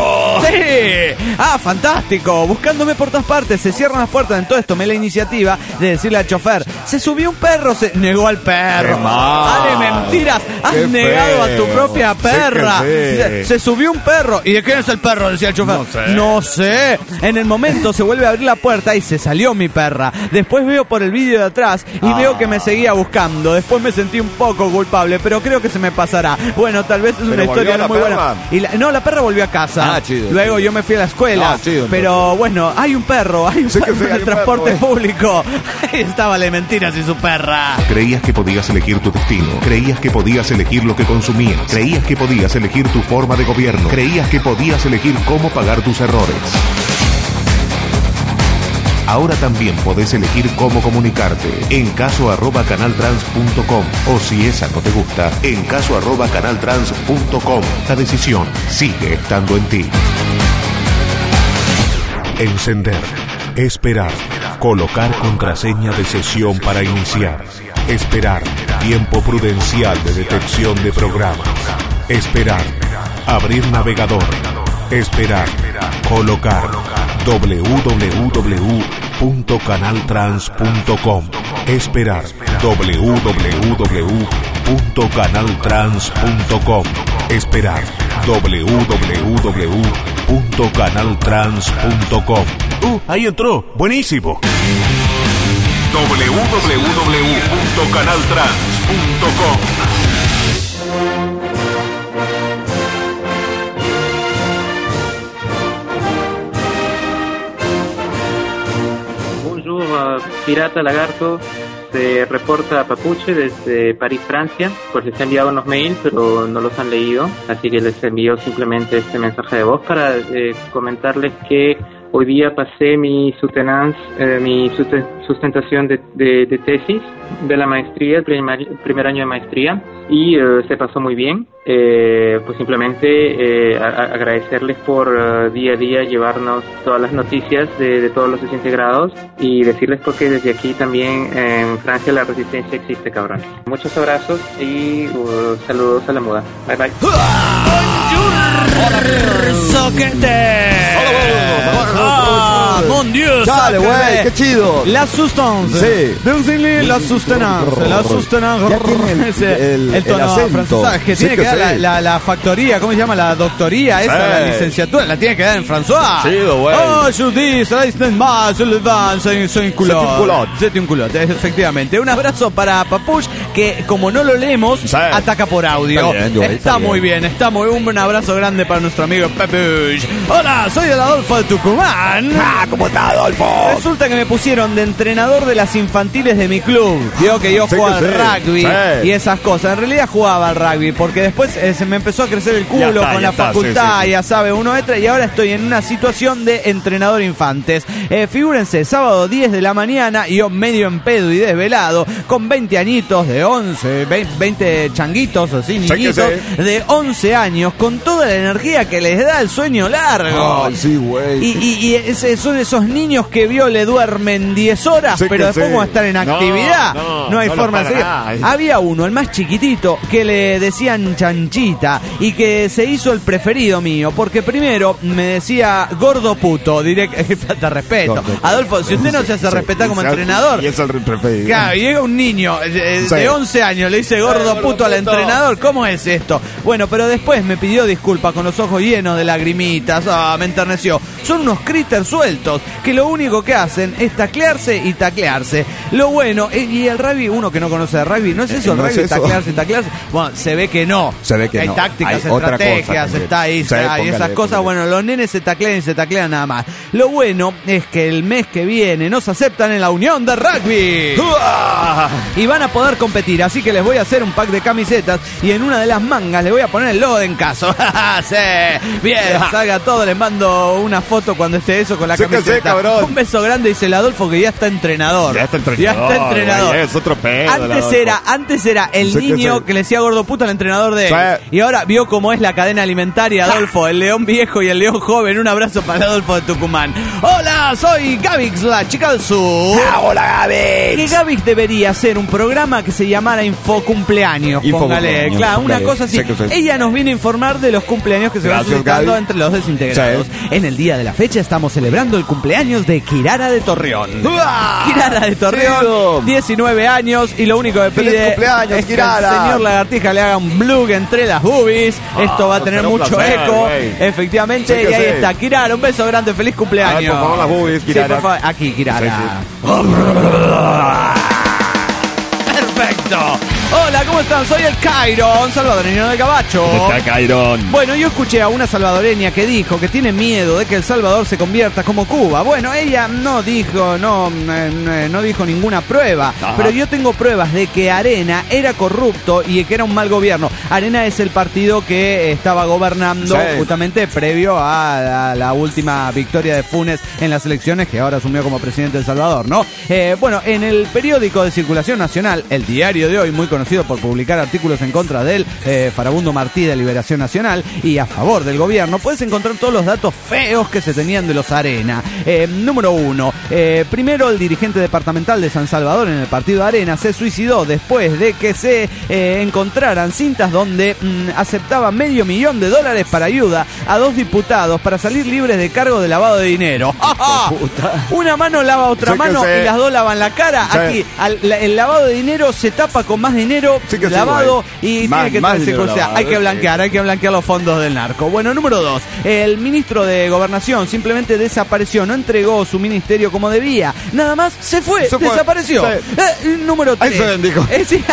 Sí. Fantástico. Buscándome por todas partes. Se cierran las puertas. Entonces tomé la iniciativa de decirle al chofer, se subió un perro. Se negó al perro. Ale, mentiras. Has negado a tu propia perra. Se subió un perro. ¿Y de quién es el perro? Decía el chofer. No sé. En el momento se vuelve a abrir la puerta y se salió mi perra. Después veo por el vídeo de atrás y veo que me seguía buscando. Después me sentí un poco culpable, pero creo que se me pasará. Bueno, tal vez es una historia no muy muy perra? buena. La perra volvió a casa. Chido. Luego yo me fui a la escuela. Chido, pero bueno, hay un perro en el transporte público. Ahí estaba la mentiras y su perra. Creías que podías elegir tu destino. Creías que podías elegir lo que consumías. Creías que podías elegir tu forma de gobierno. Creías que podías elegir cómo pagar tus errores. Ahora también podés elegir cómo comunicarte. En caso@canaltrans.com, o si esa no te gusta, en caso@canaltrans.com. La decisión sigue estando en ti. Encender, esperar, colocar contraseña de sesión para iniciar, esperar, tiempo prudencial de detección de programas, esperar, abrir navegador, esperar, colocar, www.canaltrans.com, esperar, www.canaltrans.com, esperar, www.canaltrans.com. Ahí entró, buenísimo. www.canaltrans.com. Pirata Lagarto, se reporta Papuche desde París, Francia. Pues les he enviado unos mails, pero no los han leído, así que les envío simplemente este mensaje de voz para comentarles que hoy día pasé mi sustentación de tesis de la maestría, el primer año de maestría, y se pasó muy bien. Pues simplemente agradecerles por día a día llevarnos todas las noticias de todos los desintegrados y decirles porque desde aquí también en Francia la resistencia existe, cabrón. Muchos abrazos y saludos a la muda. Bye bye. Mon Dieu, dale, güey, qué chido. La sustancia. Sí. La sustancia. La sustancia. Ya tiene el tono acento. francés. Que Sí, tiene que dar sí. la factoría, ¿cómo se llama? La doctoría, esa, la licenciatura, la tiene que dar en François. Chido, güey. Oh, je dis, más, le van, c'est un culot. C'est un culot, efectivamente. Un abrazo para Papuch, que como no lo leemos, Sí. ataca por audio. Está muy bien, está muy bien. Un abrazo grande para nuestro amigo Papuch. Hola, soy el Adolfo de Tucumán. ¿Cómo está, Adolfo? Resulta que me pusieron de entrenador de las infantiles de mi club. Vio que yo Sí, jugaba que al sí. rugby Sí. y esas cosas. En realidad jugaba al rugby porque después se me empezó a crecer el culo Ya está, con ya la está, facultad, sí. ya sabe, uno entra y ahora estoy en una situación de entrenador infantes. Figúrense, sábado 10 de la mañana y yo medio en pedo y desvelado, con 20 añitos de 11, 20 changuitos, así, niñitos de 11 años, con toda la energía que les da el sueño largo. Ay, sí, güey. Y son esos niños que le duermen 10 horas, Sí, pero que después sí. como estar en actividad, no hay no forma de para seguir. nada. Había uno, el más chiquitito, que le decían Chanchita y que se hizo el preferido mío, porque primero me decía gordo puto, falta respeto. Gordo. Adolfo, si usted no se hace respetar como entrenador, Y es el preferido. claro, llega un niño de Sí. 11 años, le dice gordo puto al entrenador, ¿cómo es esto? Bueno, pero después me pidió disculpas con los ojos llenos de lagrimitas, me enterneció. Son unos critters sueltos que lo único que hacen es taclearse y taclearse. Lo bueno, y el rugby, uno que no conoce de rugby, ¿no es eso el no es rugby? eso. Taclearse, taclearse. Bueno, se ve que no. Se ve que hay no. tácticas, Hay otra cosa estrategias, también. está ahí, Sí, y póngale, esas cosas. póngale. Bueno, los nenes se taclean y se taclean nada más. Lo bueno es que el mes que viene nos aceptan en la Unión de Rugby. Y van a poder competir, así que les voy a hacer un pack de camisetas y en una de las mangas les voy a poner el logo de En Caso. Sí, bien, salga todo, les mando una foto cuando esté eso con la Sí que camiseta. sí, cabrón. Un beso grande, dice el Adolfo, que ya está entrenador. Ya está entrenador. güey, Es otro pedo. Antes era el Sí que niño sí. que le decía gordo puto al entrenador de él. Sí. Y ahora vio cómo es la cadena alimentaria, Adolfo, el león viejo y el león joven. Un abrazo para el Adolfo de Tucumán. Hola, soy Gavix, la chica del sur. Hola, Gaby. Que Gavix debería hacer un programa que se llamara Infocumpleaños, póngale, Infocumpleaños, claro, una póngale. cosa así. Sí que sí. Ella nos viene a informar de los cumpleaños que se van Gracias, suscitando Gaby. entre los desintegrados. Sí. En el día de la fecha estamos celebrando el cumpleaños de Kirara de Torreón. ¡Uah! Kirara de Torreón, Chido. 19 años y lo único que ¡Feliz pide cumpleaños, es que Kirara! el señor Lagartija le haga un blug entre las boobies. Esto va a tener será un mucho placer, eco, güey. efectivamente, Sí que y ahí sí. está. Kirara, un beso grande, feliz cumpleaños. A ver, por favor, las boobies, Sí, Kirara. por favor, aquí, Kirara. Sí, Perfecto. Hola, ¿cómo están? Soy el Cairon, salvadoreño del Gabacho. Está Cairon. Bueno, yo escuché a una salvadoreña que dijo que tiene miedo de que El Salvador se convierta como Cuba. Bueno, ella no dijo ninguna prueba, pero yo tengo pruebas de que Arena era corrupto y que era un mal gobierno. Arena es el partido que estaba gobernando justamente previo a la última victoria de Funes en las elecciones, que ahora asumió como presidente de El Salvador, ¿no? Bueno, en el periódico de circulación nacional, El Diario de Hoy, muy conocido por publicar artículos en contra del Farabundo Martí de Liberación Nacional y a favor del gobierno, puedes encontrar todos los datos feos que se tenían de los Arena. Número 1, primero el dirigente departamental de San Salvador en el partido Arena se suicidó después de que se encontraran cintas donde aceptaba $500,000 para ayuda a 2 diputados para salir libres de cargo de lavado de dinero. Una mano lava otra mano y las dos lavan la cara. Aquí el lavado de dinero se tapa con más dinero lavado y tiene que traerse, o sea, hay que blanquear los fondos del narco. Bueno, número 2, el ministro de Gobernación simplemente desapareció, no entregó su ministerio como debía, nada más se fue. Desapareció. Número 3, ahí se bendijo.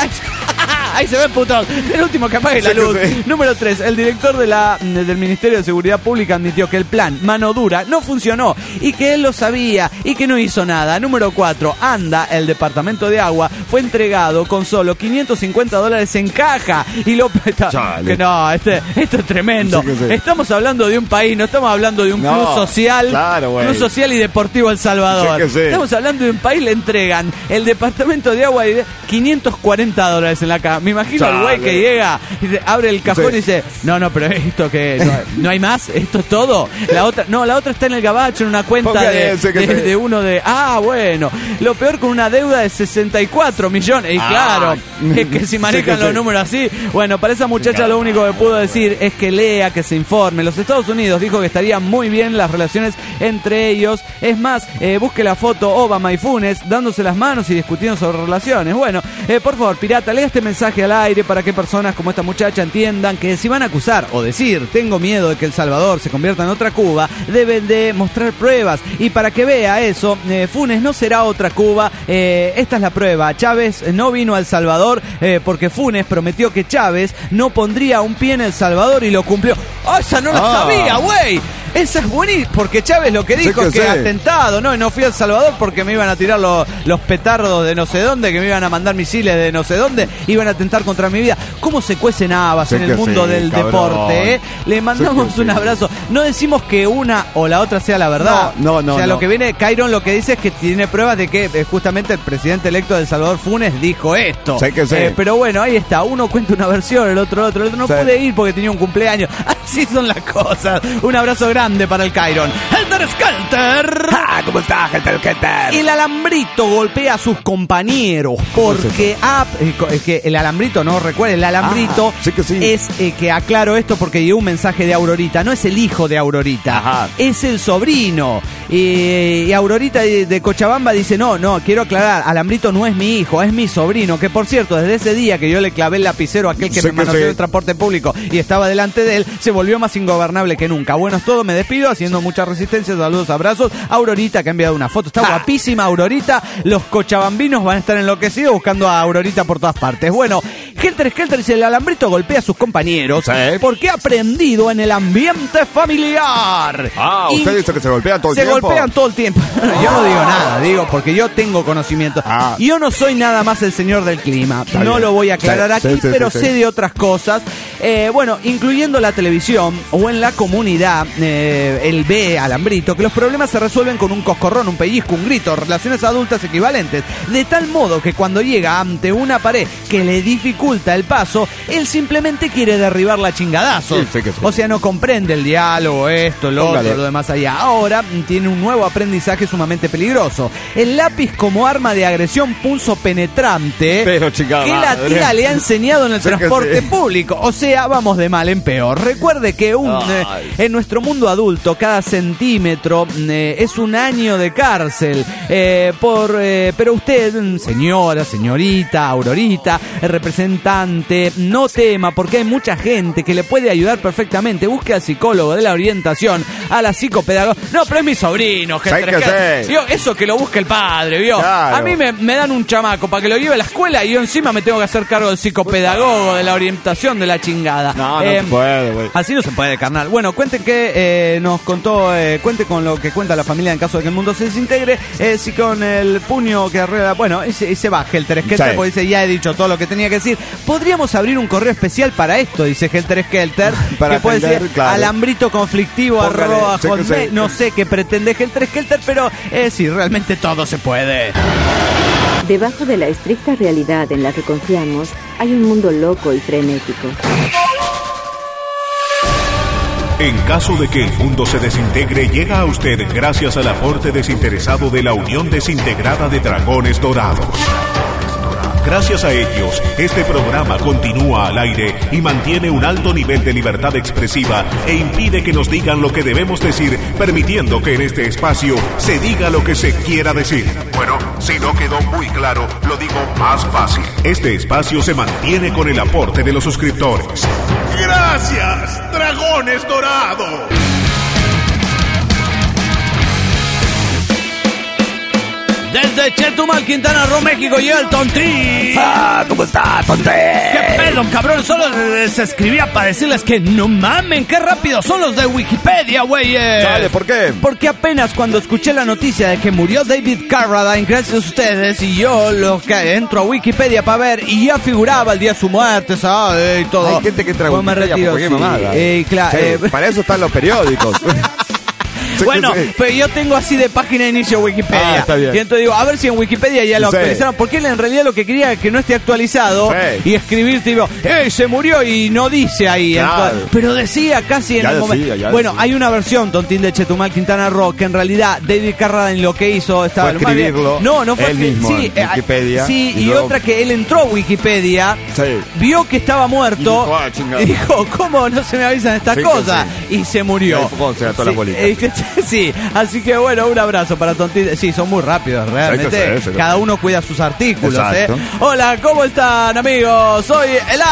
Ahí se ve, puto. El último que apague la luz. Número 3, el director del Ministerio de Seguridad Pública admitió que el plan Mano Dura no funcionó y que él lo sabía y que no hizo nada. Número 4, ANDA, el departamento de agua, fue entregado con solo $550 en caja. Y lo... Que no, esto es tremendo. Estamos hablando de un país, no estamos hablando de un club social. Club social y deportivo El Salvador. Estamos hablando de un país, le entregan el departamento de agua y $540 en la caja. Me imagino al güey que llega y abre el cajón y dice, no, pero esto que no hay más, esto es todo. La otra está en el Gabacho, en una cuenta de uno de... bueno, lo peor con una deuda de 64 millones. Y claro, es que si manejan los números así, bueno, para esa muchacha lo único que pudo decir es que lea, que se informe. Los Estados Unidos dijo que estarían muy bien las relaciones entre ellos. Es más, busque la foto Obama y Funes dándose las manos y discutiendo sobre relaciones. Bueno, por favor, pirata, lea este mensaje al aire para que personas como esta muchacha entiendan que si van a acusar o decir tengo miedo de que El Salvador se convierta en otra Cuba, deben de mostrar pruebas. Y para que vea eso, Funes no será otra Cuba. Esta es la prueba. Chávez no vino a El Salvador porque Funes prometió que Chávez no pondría un pie en El Salvador y lo cumplió. Esa no la sabía, güey. Esa es buenísima, porque Chávez lo que dijo es que atentado, ¿no? Y no fui a El Salvador porque me iban a tirar los petardos de no sé dónde, que me iban a mandar misiles de no sé dónde, iban a atentar contra mi vida. ¿Cómo se cuecen habas en el mundo del deporte? Le mandamos un abrazo. No decimos que una o la otra sea la verdad. No. O sea, lo que viene, Cairon lo que dice es que tiene pruebas de que justamente el presidente electo de El Salvador, Funes, dijo esto. Pero bueno, ahí está. Uno cuenta una versión, el otro. No pude ir porque tenía un cumpleaños. Así son las cosas. Un abrazo grande para el Cairon. Helter Skelter. ¿Cómo está, Helter Skelter? El alambrito golpea a sus compañeros porque que el alambrito, no recuerden, el alambrito es que aclaro esto porque llegó un mensaje de Aurorita. No es el hijo de Aurorita, es el sobrino. Y Aurorita de Cochabamba dice, no, quiero aclarar, Alambrito no es mi hijo, es mi sobrino, que por cierto, desde ese día que yo le clavé el lapicero a aquel que me manoseó el transporte público y estaba delante de él, se volvió más ingobernable que nunca. Bueno, es todo, me despido, haciendo mucha resistencia, saludos, abrazos. Aurorita, que ha enviado una foto, está guapísima Aurorita, los cochabambinos van a estar enloquecidos buscando a Aurorita por todas partes. Bueno, Helter Skelter dice, el alambrito golpea a sus compañeros porque ha aprendido en el ambiente familiar. Usted dice que se golpean todo el tiempo. Se golpean todo el tiempo. Yo no digo nada, digo porque yo tengo conocimiento. Yo no soy nada más el señor del clima. No lo voy a aclarar aquí, pero sé de otras cosas. Bueno, incluyendo la televisión o en la comunidad, él ve, Alambrito, que los problemas se resuelven con un coscorrón, un pellizco, un grito, relaciones adultas equivalentes. De tal modo que cuando llega ante una pared que le dificulta el paso, él simplemente quiere derribarla a chingadazos. O sea, no comprende el diálogo, esto, lo otro, lo demás allá. Ahora tiene un nuevo aprendizaje sumamente peligroso. El lápiz como arma de agresión punzo penetrante que la tía le ha enseñado en el transporte público. O sea, sea, vamos de mal en peor. Recuerde que en nuestro mundo adulto cada centímetro es un año de cárcel. Pero usted, señora, señorita, Aurorita, representante, no tema, porque hay mucha gente que le puede ayudar perfectamente. Busque al psicólogo de la orientación, a la psicopedagoga. No, pero es mi sobrino, gente. Eso que lo busque el padre, ¿vio? Claro. A mí me dan un chamaco para que lo lleve a la escuela y yo encima me tengo que hacer cargo del psicopedagogo, de la orientación, de la chingada. No se puede, güey. Así no se puede, carnal. Bueno, cuenten que nos contó, cuente con lo que cuenta la familia en caso de que el mundo se desintegre, si con el puño que arregla, bueno, y se baje el Skelter, porque dice, ya he dicho todo lo que tenía que decir. Podríamos abrir un correo especial para esto, dice Skelter, que puede ser alambrito conflictivo @ no sé qué pretende Skelter, pero sí, realmente todo se puede. Debajo de la estricta realidad en la que confiamos, hay un mundo loco y frenético. En caso de que el mundo se desintegre, llega a usted gracias al aporte desinteresado de la Unión Desintegrada de Dragones Dorados. Gracias a ellos, este programa continúa al aire y mantiene un alto nivel de libertad expresiva e impide que nos digan lo que debemos decir, permitiendo que en este espacio se diga lo que se quiera decir. Bueno, si no quedó muy claro, lo digo más fácil. Este espacio se mantiene con el aporte de los suscriptores. ¡Gracias, Dragones Dorados! Desde Chetumal, Quintana Roo, México, llega el Tontri. ¿Cómo está, Tontri? ¿Qué pedo, cabrón? Solo les escribía para decirles que no mamen, qué rápido son los de Wikipedia, güeyes. Dale, ¿por qué? Porque apenas cuando escuché la noticia de que murió David Carradine, gracias a ustedes, y yo entro a Wikipedia para ver, y ya figuraba el día de su muerte, ¿sabes? Y todo. Hay gente que trae Wikipedia, me retiro, sí. Mamada. Claro, para eso están los periódicos. Bueno, pero yo tengo así de página de inicio Wikipedia. Está bien. Y entonces digo, a ver si en Wikipedia ya lo actualizaron. Porque él en realidad lo que quería era que no esté actualizado y escribir, tipo, se murió y no dice ahí. Claro. Entonces, pero decía casi en el momento. Bueno, hay una versión, Tontín, de Chetumal, Quintana Roo, que en realidad David Carradine lo que hizo estaba... Fue escribirlo. No fue él mismo en Wikipedia. Sí, y luego... otra que él entró a Wikipedia, vio que estaba muerto y dijo, ¿cómo no se me avisan estas cosas? Y se murió. Sí, así que bueno, un abrazo para Tontín. Sí, son muy rápidos, realmente. Cada uno cuida sus artículos, Hola, ¿cómo están, amigos? Soy el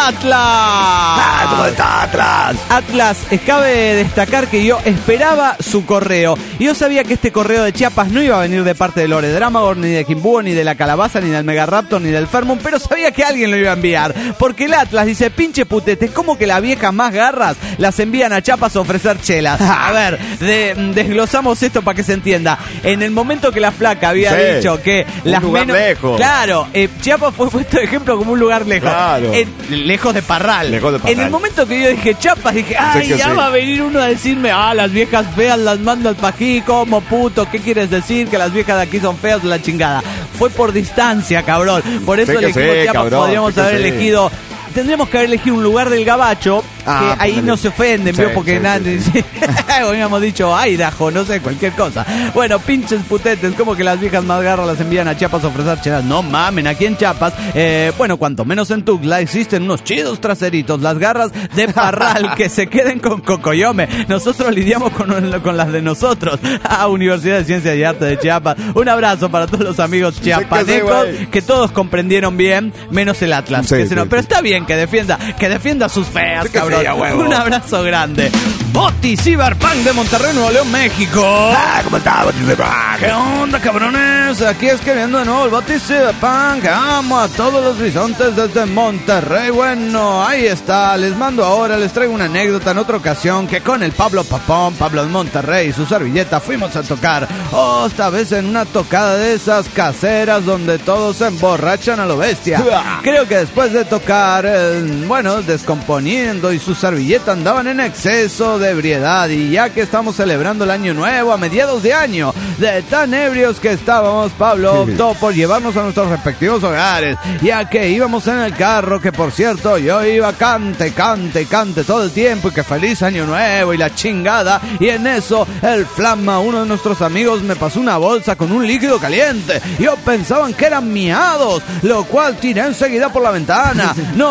Atlas. ¿Cómo está, Atlas? Atlas, cabe destacar que yo esperaba su correo. Y yo sabía que este correo de Chiapas no iba a venir de parte de Lore Dramagor, ni de Kimbuo, ni de la Calabaza, ni del Megaraptor, ni del Fermum, pero sabía que alguien lo iba a enviar. Porque el Atlas dice, pinche putete, es como que las viejas más garras las envían a Chiapas a ofrecer chelas. A ver, desglosamos esto para que se entienda. En el momento que la flaca había dicho que las lugar lejos. Claro, Chiapas fue puesto de ejemplo como un lugar lejos. Claro. Lejos de Parral. Lejos de Parral. En el momento que yo dije Chiapas, dije, va a venir uno a decirme, las viejas feas las mando al pají, como puto, ¿qué quieres decir? Que las viejas de aquí son feas, la chingada. Fue por distancia, cabrón. Por eso elegimos Chiapas, cabrón, podríamos haber elegido... Tendríamos que haber elegido un lugar del Gabacho, que ahí no se ofenden, ¿vio? Porque nadie habíamos dicho Idaho, no sé, cualquier cosa. Bueno, pinches putetes, como que las viejas más garras las envían a Chiapas a ofrecer chelas. No mamen, aquí en Chiapas, bueno, cuanto menos en Tuxtla existen unos chidos traseritos, las garras de Parral, que se queden con Cocoyome. Nosotros lidiamos con las de nosotros. Universidad de Ciencias y Arte de Chiapas. Un abrazo para todos los amigos chiapanecos, que todos comprendieron bien, menos el Atlas. Pero está bien que defienda sus feas, cabrón. Un abrazo grande. Boti Cyberpunk de Monterrey, Nuevo León, México. ¿Cómo está, Boti Cyberpunk? ¿Qué onda, cabrones? Aquí escribiendo de nuevo el Boti Cyberpunk. Amo a todos los bisontes desde Monterrey. Bueno, ahí está. Les mando ahora, les traigo una anécdota en otra ocasión que con el Pablo Papón, Pablo de Monterrey y su servilleta fuimos a tocar. Esta vez en una tocada de esas caseras donde todos se emborrachan a lo bestia. Creo que después de tocar, descomponiendo y su servilleta andaban en exceso de ebriedad, y ya que estamos celebrando el año nuevo a mediados de año, de tan ebrios que estábamos, Pablo optó por llevarnos a nuestros respectivos hogares, ya que íbamos en el carro, que por cierto yo iba cante todo el tiempo, y que feliz año nuevo y la chingada, y en eso el Flama, uno de nuestros amigos, me pasó una bolsa con un líquido caliente. Yo pensaban que eran miados, lo cual tiré enseguida por la ventana. No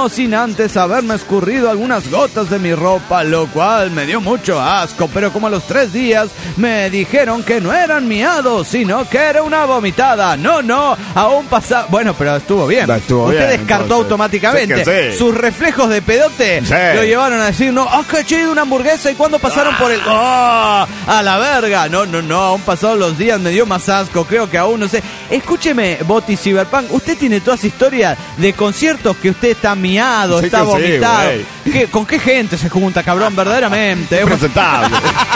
no sin antes haberme escurrido algunas gotas de mi ropa, lo cual me dio mucho asco, pero como a los 3 días me dijeron que no eran miados, sino que era una vomitada. No, aún pasaba... Bueno, pero estuvo bien. Usted descartó entonces. automáticamente. Sí que sí. Sus reflejos de pedote lo llevaron a decir, no, qué chido, una hamburguesa, y cuando pasaron por el... ¡Oh! A la verga. No, aún pasados los días me dio más asco, creo que aún no sé. Escúcheme, Boti Cyberpunk, usted tiene todas historias de conciertos que usted está miado, está vomitado. ¿Con qué gente se junta, cabrón? Verdaderamente. Impresentable.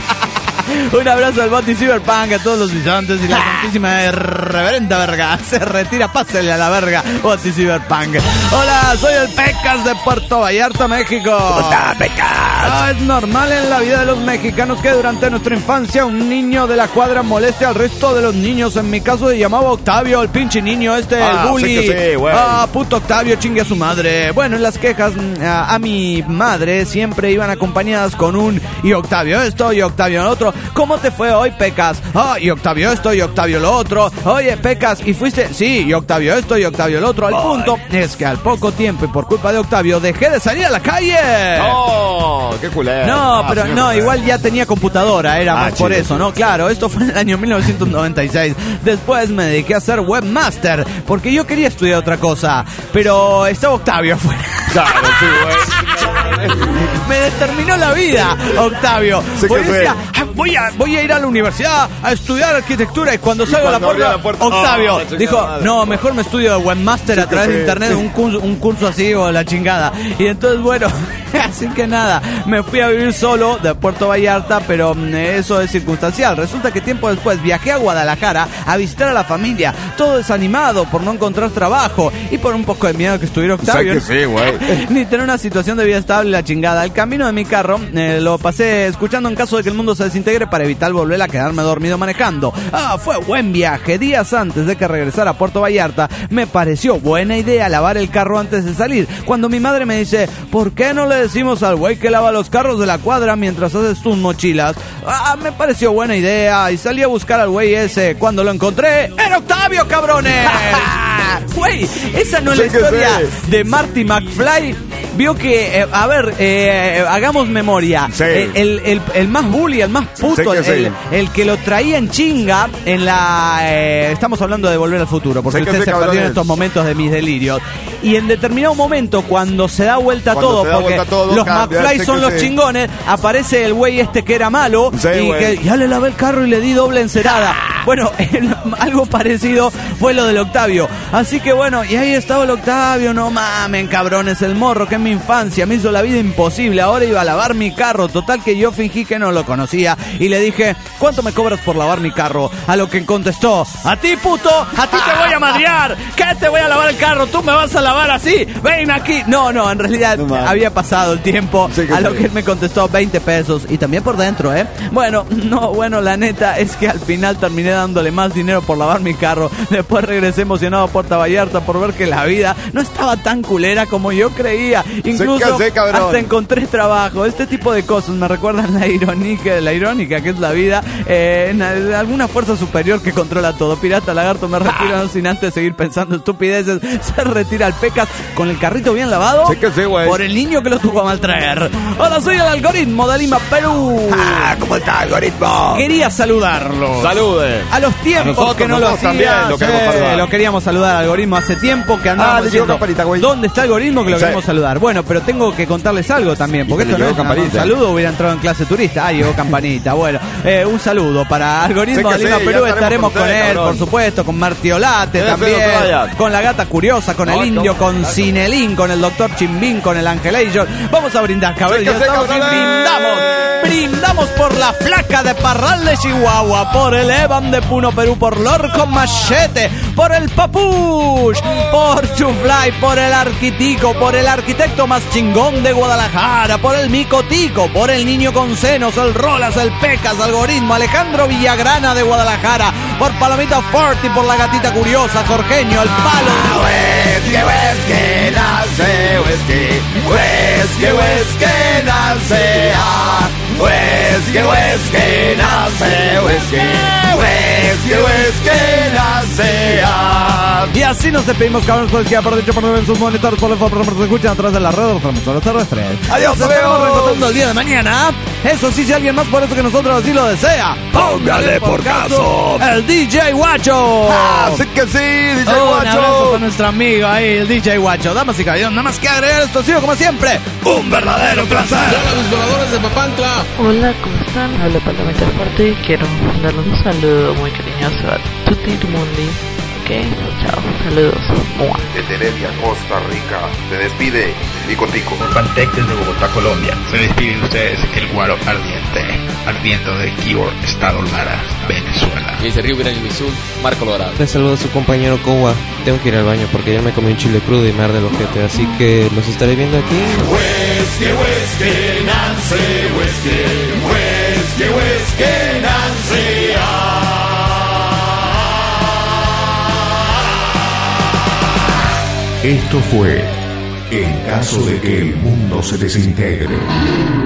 Un abrazo al Boti Cyberpunk, a todos los brillantes y la santísima reverenda verga. Se retira, pásale a la verga, Boti Cyberpunk. Hola, soy el Pecas de Puerto Vallarta, México. ¿Cómo está, Pecas? Es normal en la vida de los mexicanos que durante nuestra infancia un niño de la cuadra moleste al resto de los niños. En mi caso se llamaba Octavio, el pinche niño el bully. Sí que sí, güey. Puto Octavio, chingue a su madre. Bueno, en las quejas a mi madre siempre iban acompañadas con un y Octavio esto y Octavio lo otro. ¿Cómo te fue hoy, Pecas? Y Octavio esto y Octavio lo otro. Oye, Pecas, ¿y fuiste? Sí, y Octavio esto y Octavio lo otro. El punto es que al poco tiempo y por culpa de Octavio dejé de salir a la calle. ¡Oh! ¡Qué culero! No, pero no, igual ya tenía computadora, era más por eso, ¿no? Claro, esto fue en el año 1996. Después me dediqué a ser webmaster, porque yo quería estudiar otra cosa, pero estaba Octavio afuera. Claro, sí, güey. Me determinó la vida, Octavio. Porque decía, voy a ir a la universidad a estudiar arquitectura, y cuando salgo a la puerta, Octavio dijo, no, mejor me estudio de webmaster a través de internet, un curso así o la chingada. Y entonces, bueno, así que nada, me fui a vivir solo de Puerto Vallarta, pero eso es circunstancial. Resulta que tiempo después viajé a Guadalajara a visitar a la familia, todo desanimado por no encontrar trabajo y por un poco de miedo que estuviera Octavio. O sea que sí, güey. Ni tener una situación de vida estable, la chingada. El camino de mi carro lo pasé escuchando en caso de que el mundo se desintegre para evitar volver a quedarme dormido manejando. Fue buen viaje. Días antes de que regresara a Puerto Vallarta, me pareció buena idea lavar el carro antes de salir. Cuando mi madre me dice, ¿por qué no le decimos al güey que lava los carros de la cuadra mientras haces tus mochilas? Me pareció buena idea y salí a buscar al güey ese. Cuando lo encontré, ¡era Octavio, cabrones! Güey, esa no es la historia de Marty McFly. Vio que, hagamos memoria. Sí. El más bully, el más puto, el que lo traía en chinga en la... estamos hablando de Volver al Futuro, porque usted se perdió en estos momentos de mis delirios. Y en determinado momento, cuando se da vuelta todo, porque los McFly son los chingones, aparece el güey este que era malo, y que ya le lavé el carro y le di doble encerada. Bueno, algo parecido fue lo del Octavio. Así que bueno, y ahí estaba el Octavio, no mamen, cabrones, el morro que en mi infancia me hizo la vida imposible. Ahora iba a lavar mi carro, total que yo fingí que no lo conocía y le dije, ¿cuánto me cobras por lavar mi carro? A lo que contestó, a ti, puto, a ti te voy a madrear. ¿Qué te voy a lavar el carro? ¿Tú me vas a lavar así? Ven aquí. No, en realidad había pasado el tiempo. A lo que él me contestó, 20 pesos. Y también por dentro, Bueno, la neta es que al final terminé dándole más dinero por lavar mi carro. Después regresé emocionado a Puerto Vallarta por ver que la vida no estaba tan culera como yo creía. Incluso hasta encontré trabajo. Este tipo de cosas me recuerdan la irónica que es la vida, en alguna fuerza superior que controla todo. Pirata Lagarto, me retiro no sin antes seguir pensando estupideces. Se retira el Pecas con el carrito bien lavado por el niño que lo tuvo a maltraer. Hola, soy el Algoritmo de Lima, Perú. ¿Cómo está, Algoritmo? Quería saludarlo. Salude. A los tiempos que no lo hacía. Lo queríamos saludar, Algoritmo. Hace tiempo que andábamos diciendo, ¿dónde está Algoritmo? Que lo queremos saludar. Bueno, pero tengo que contarles algo también, porque esto no es un saludo, hubiera entrado en clase turista. Llegó Campanita. Bueno, un saludo para Algoritmo de Lima, Perú. Estaremos con él, por supuesto, con Martiolate también, con la gata curiosa, con el indio, con Cinelín, con el doctor Chimbín, con el Angelation. Vamos a brindar, cabrón. Ya estamos y brindamos por la flaca de Parral de Chihuahua, por el Evan de Puno, Perú, por Lorco Machete, por el Papush, por Chufly, por el Arquitico, por el arquitecto más chingón de Guadalajara, por el Micotico, por el niño con senos, el Rolas, el Pecas, Algoritmo, Alejandro Villagrana de Guadalajara, por Palomita Forti, por la gatita curiosa, Jorgeño, el palo. Whisky, nace, whisky, nace, Whisky, whisky, nace, whisky, whisky, whisky, nace. Y así nos despedimos, cabrones, por izquierda, por derecha, por en sus monitores, por el foro, por se escuchan a través de la red de los transmisores terrestres. Adiós, nos estaremos reencontrando el día de mañana. Eso sí, si alguien más por eso que nosotros así lo desea, póngale por caso el DJ Guacho. Sí que sí, DJ Un abrazo Guacho. para nuestro amigo ahí, el DJ Guacho. Damas y caballeros, nada más que agregar, esto ha sido como siempre un verdadero placer. Hola, mis voladores de Papantla. Hola, ¿cómo están? Habla Parlamentar Fuerte y quiero darles un saludo muy cariñoso a tutti il mundi. Ok, chao, saludos. ¡Mua! Desde Heredia, Costa Rica, se despide Tico Tico. Pantec desde Bogotá, Colombia. Se despide de ustedes el Guaro Ardiente, ardiendo de Kibor, Estado Lara, Venezuela. Y desde Río Grande do Sul, Marco Lorado. Les saludo a su compañero Kowa. Tengo que ir al baño porque ya me comí un chile crudo y me arde el ojete, así que los estaré viendo aquí. Whisky, whisky, Nancy, whisky, whisky, whisky, Nancy. Esto fue En caso de que el mundo se desintegre.